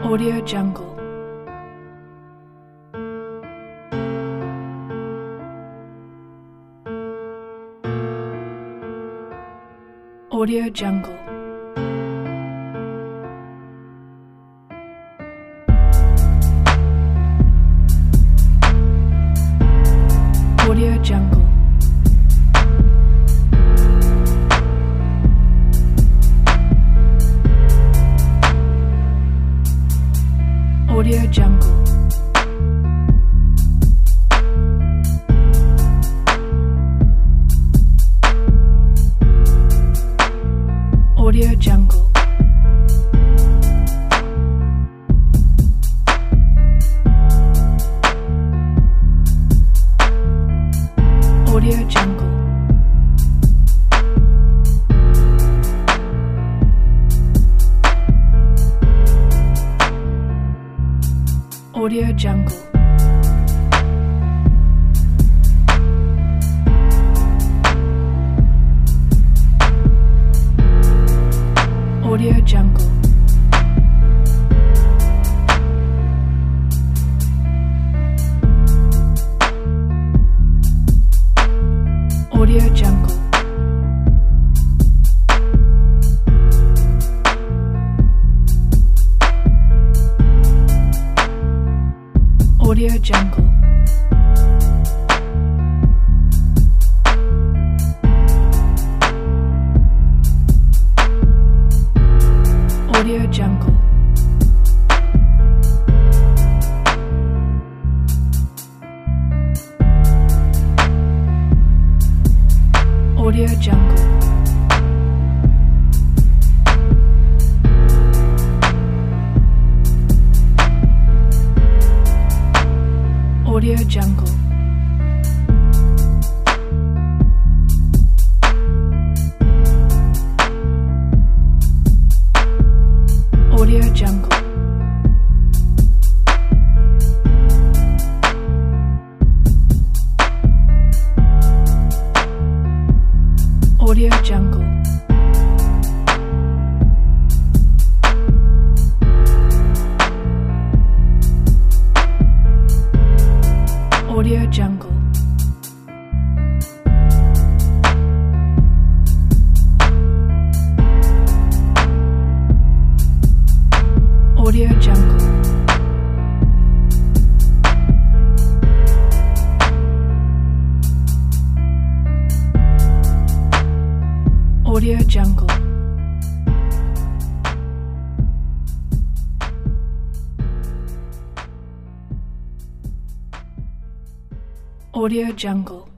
Audio Jungle. Audio Jungle. Audio Jungle. Audio Jungle. Audio Jungle. Audio Jungle. Audio Jungle. Audio Jungle. Audio Jungle. Audio Jungle. Audio Jungle. Audio Jungle. Audio Jungle. Audio Jungle. Audio Jungle. Audio Jungle. Audio Jungle. Audio Jungle. Audio Jungle.